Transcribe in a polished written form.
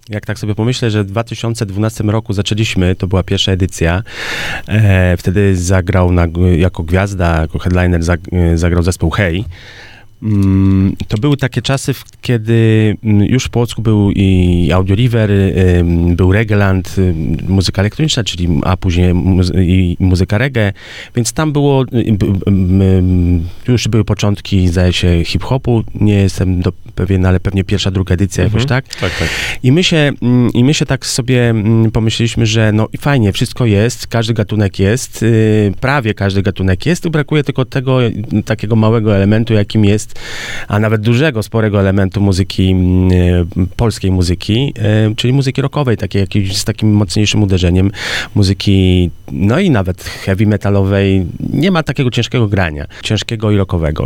Jak tak sobie pomyślę, że w 2012 roku zaczęliśmy, to była pierwsza edycja, wtedy zagrał jako gwiazda, jako headliner zagrał zespół Hej. To były takie czasy, kiedy już w Płocku był i Audio River, był Reggaeland, muzyka elektroniczna, a później muzyka reggae, więc tam było, już były początki, zdaje się, hip-hopu, nie jestem pewien, ale pewnie pierwsza, druga edycja jakoś tak. Tak. I my się tak sobie pomyśleliśmy, że no i fajnie, wszystko jest, każdy gatunek jest, prawie każdy gatunek jest, tu brakuje tylko tego takiego małego elementu, jakim jest, a nawet dużego, sporego elementu muzyki, polskiej muzyki, czyli muzyki rockowej, takiej jakiejś z takim mocniejszym uderzeniem, muzyki, no i nawet heavy metalowej. Nie ma takiego ciężkiego grania, ciężkiego i rockowego.